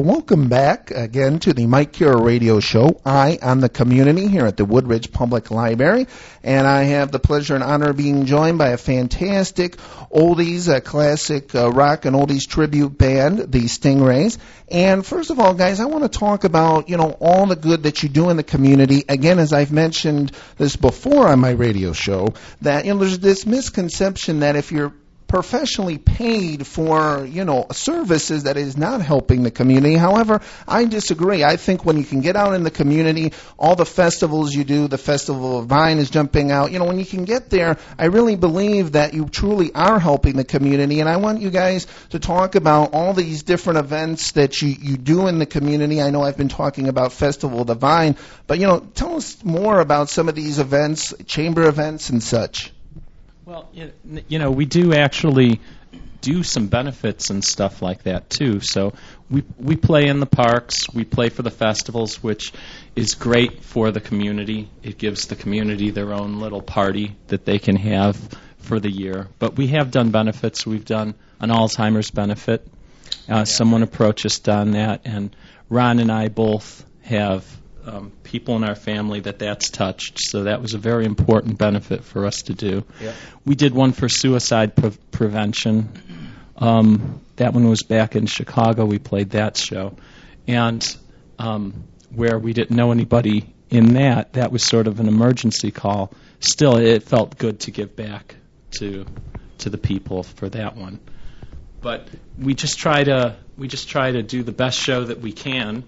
welcome back again to the Mike Cura Radio Show. I am the community here at the Woodridge Public Library, and I have the pleasure and honor of being joined by a fantastic oldies, classic rock and oldies tribute band, the Stingrays. And first of all, guys, I want to talk about, all the good that you do in the community. Again, as I've mentioned this before on my radio show, that, there's this misconception that if you're professionally paid for, services that is not helping the community. However, I disagree. I think when you can get out in the community, all the festivals you do, the Festival of Vine is jumping out. When you can get there, I really believe that you truly are helping the community. And I want you guys to talk about all these different events that you do in the community. I know I've been talking about Festival of the Vine, but, tell us more about some of these events, chamber events and such. Well, we do actually do some benefits and stuff like that, too. So we play in the parks. We play for the festivals, which is great for the community. It gives the community their own little party that they can have for the year. But we have done benefits. We've done an Alzheimer's benefit. Someone approached us on that, and Ron and I both have people in our family that's touched, so that was a very important benefit for us to do. Yep. We did one for suicide prevention. That one was back in Chicago. We played that show, and where we didn't know anybody in that was sort of an emergency call. Still, it felt good to give back to the people for that one. But we just try to do the best show that we can,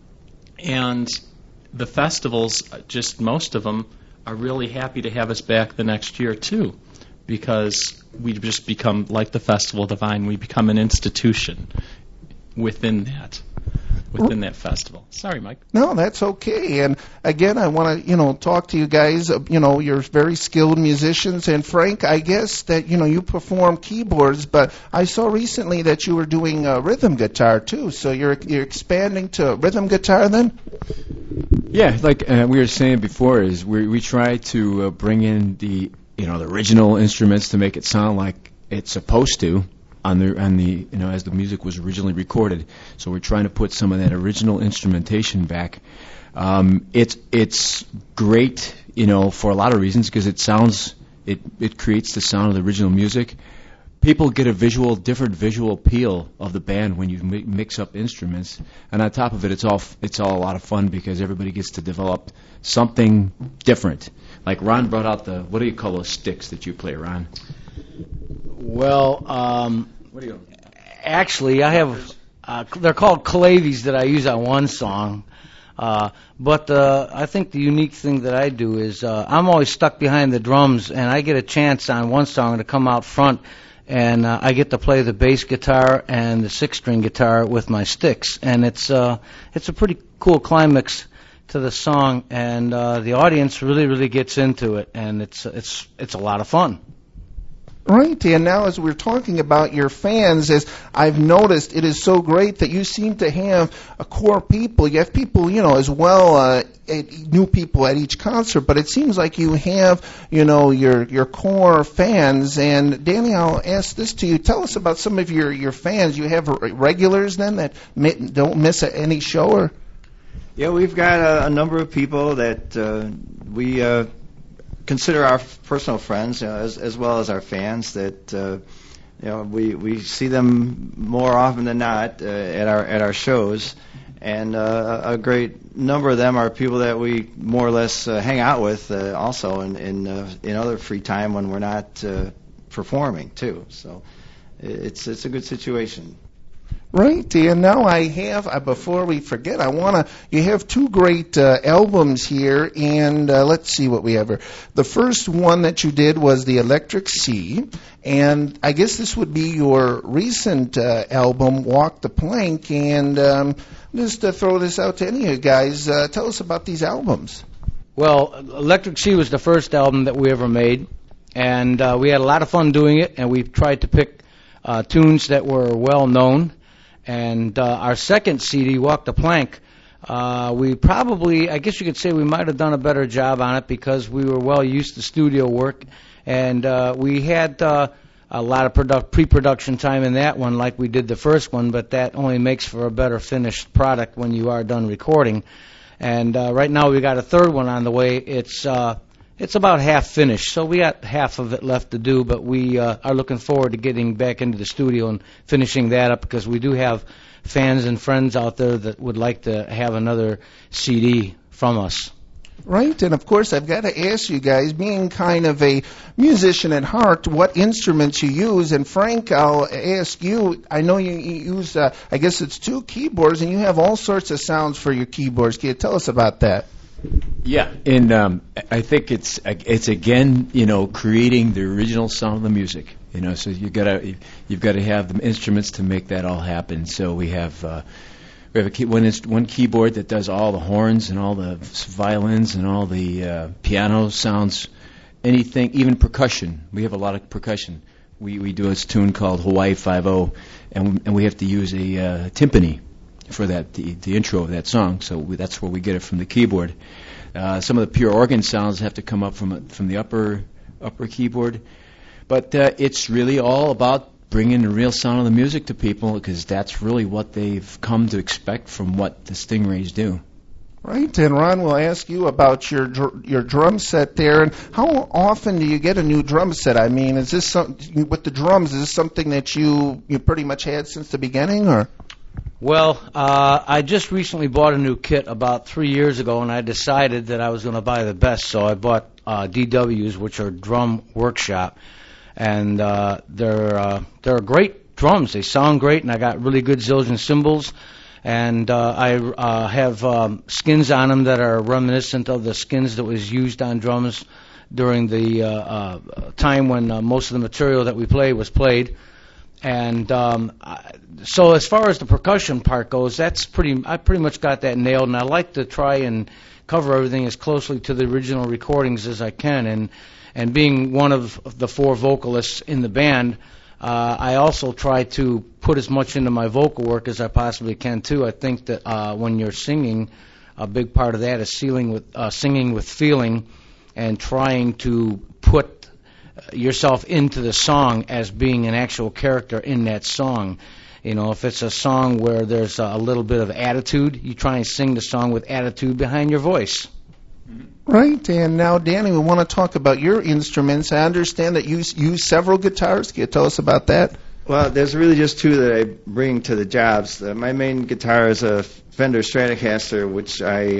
and the festivals, just most of them, are really happy to have us back the next year, too, because we just become, like the Festival of the Vine, we become an institution within that festival. Sorry, Mike. No, that's okay. And again, I want to, talk to you guys. You're very skilled musicians. And Frank, I guess that, you perform keyboards, but I saw recently that you were doing rhythm guitar too. So you're expanding to rhythm guitar then? Yeah, like we were saying before, is we try to bring in the original instruments to make it sound like it's supposed to on the as the music was originally recorded. So we're trying to put some of that original instrumentation back. It's great, for a lot of reasons, because it creates the sound of the original music. People get a different visual appeal of the band when you mix up instruments, and on top of it, it's all a lot of fun because everybody gets to develop something different. Like Ron brought out what do you call those sticks that you play, Ron? Well, what do you? Actually, I have. They're called clavies that I use on one song. But I think the unique thing that I do is I'm always stuck behind the drums, and I get a chance on one song to come out front. And I get to play the bass guitar and the six-string guitar with my sticks, and it's a pretty cool climax to the song, and the audience really gets into it, and it's a lot of fun. Right, and now as we're talking about your fans, as I've noticed, it is so great that you seem to have a core people. You have people, as well, new people at each concert, but it seems like you have, your core fans. And Danny, I'll ask this to you. Tell us about some of your fans. You have regulars then that don't miss any show? Or? Yeah, we've got a number of people that we consider our personal friends, as well as our fans. That we see them more often than not at our shows, and a great number of them are people that we more or less hang out with also in other free time when we're not performing too. So it's a good situation. Right, and now I have, before we forget, you have two great albums here, and let's see what we have here. The first one that you did was the Electric Sea, and I guess this would be your recent album, Walk the Plank, and just to throw this out to any of you guys, tell us about these albums. Well, Electric Sea was the first album that we ever made, and we had a lot of fun doing it, and we tried to pick tunes that were well known. And our second CD, Walk the Plank, we probably, I guess you could say we might have done a better job on it because we were well used to studio work. And we had a lot of pre-production time in that one, like we did the first one, but that only makes for a better finished product when you are done recording. And right now we got a third one on the way. It's about half finished, so we got half of it left to do, but we are looking forward to getting back into the studio and finishing that up, because we do have fans and friends out there that would like to have another CD from us. Right, and of course I've got to ask you guys, being kind of a musician at heart, what instruments you use. And Frank, I'll ask you, I know you use, I guess it's 2 keyboards, and you have all sorts of sounds for your keyboards. Can you tell us about that? Yeah, and I think it's again, creating the original sound of the music. So you've got to have the instruments to make that all happen. So we have one keyboard that does all the horns and all the violins and all the piano sounds, anything, even percussion. We have a lot of percussion. We do a tune called Hawaii 5-0, and we have to use a timpani for that, the intro of that song. So that's where we get it from the keyboard. Some of the pure organ sounds have to come up from the upper keyboard, but it's really all about bringing the real sound of the music to people, because that's really what they've come to expect from what the Stingrays do. Right, and Ron, we'll ask you about your drum set there, and how often do you get a new drum set? I mean, is this with the drums? Is this something that you pretty much had since the beginning, or? Well, I just recently bought a new kit about 3 years ago, and I decided that I was going to buy the best, so I bought DWs, which are Drum Workshop, and they're great drums. They sound great, and I got really good Zildjian cymbals, and I have skins on them that are reminiscent of the skins that was used on drums during the time when most of the material that we play was played. And so as far as the percussion part goes, I pretty much got that nailed, and I like to try and cover everything as closely to the original recordings as I can. And being one of the 4 vocalists in the band, I also try to put as much into my vocal work as I possibly can too. I think that when you're singing, a big part of that is singing with feeling, and trying to put yourself into the song as being an actual character in that song. If it's a song where there's a little bit of attitude, you try and sing the song with attitude behind your voice. Right, and now, Danny, we want to talk about your instruments. I understand that you use several guitars. Can you tell us about that? Well, there's really just 2 that I bring to the jobs. My main guitar is a Fender Stratocaster, which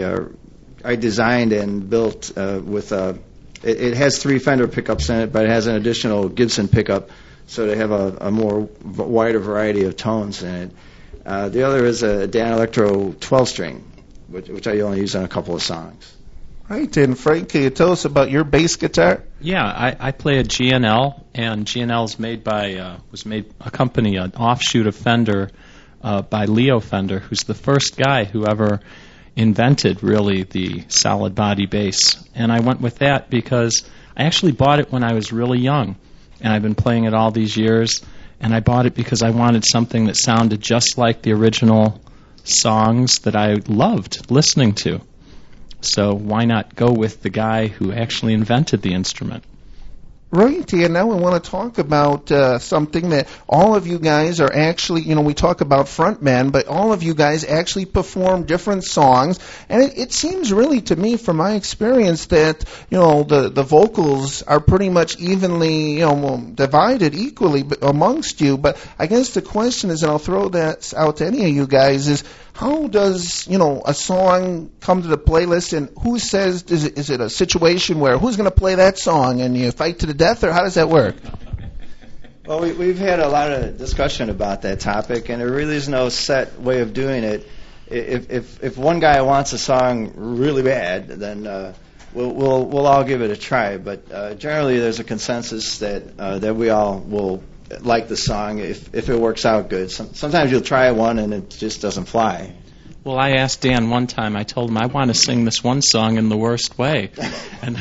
I designed and built with it has 3 Fender pickups in it, but it has an additional Gibson pickup, so they have a more wider variety of tones in it. The other is a Dan Electro 12-string, which I only use on a couple of songs. Right, and Frank, can you tell us about your bass guitar? Yeah, I play a GNL, and GNL is made by a company, an offshoot of Fender, by Leo Fender, who's the first guy who ever invented really the solid body bass. And I went with that because I actually bought it when I was really young, and I've been playing it all these years. And I bought it because I wanted something that sounded just like the original songs that I loved listening to. So why not go with the guy who actually invented the instrument? Right, and now we want to talk about something that all of you guys are actually, we talk about frontmen, but all of you guys actually perform different songs, and it seems really to me, from my experience, that, the vocals are pretty much evenly, divided equally amongst you, but I guess the question is, and I'll throw that out to any of you guys, is how does, a song come to the playlist, and who says, is it a situation where who's going to play that song, and you fight to the death, or how does that work? Well, we've had a lot of discussion about that topic, and there really is no set way of doing it. If one guy wants a song really bad, then we'll all give it a try. But generally, there's a consensus that we all will like the song if it works out good. Sometimes you'll try one and it just doesn't fly. Well, I asked Dan one time. I told him I want to sing this one song in the worst way, and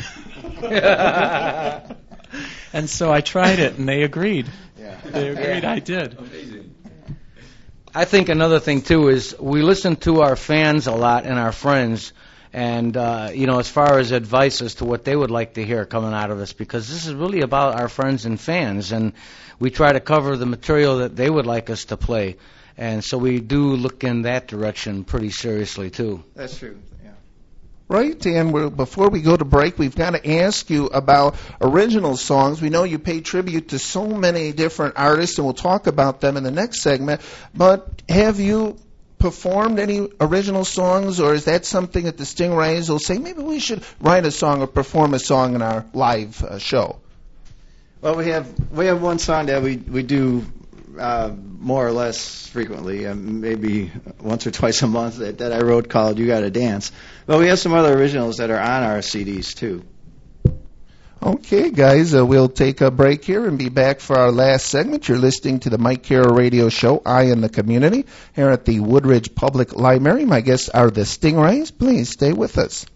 and so I tried it, and they agreed. Yeah. They agreed I did. Amazing. I think another thing too is we listen to our fans a lot and our friends, And, as far as advice as to what they would like to hear coming out of us, because this is really about our friends and fans, and we try to cover the material that they would like us to play. And so we do look in that direction pretty seriously, too. That's true. Right, and before we go to break, we've got to ask you about original songs. We know you pay tribute to so many different artists, and we'll talk about them in the next segment. But have you performed any original songs, or is that something that the Stingrays will say, maybe we should write a song or perform a song in our live show? Well, we have one song that we do more or less frequently, maybe once or twice a month, that I wrote called "You Gotta Dance." But we have some other originals that are on our CDs too. Okay, guys, we'll take a break here and be back for our last segment. You're listening to the Mike Carroll Radio Show, I and the Community, here at the Woodridge Public Library. My guests are the Stingrays. Please stay with us.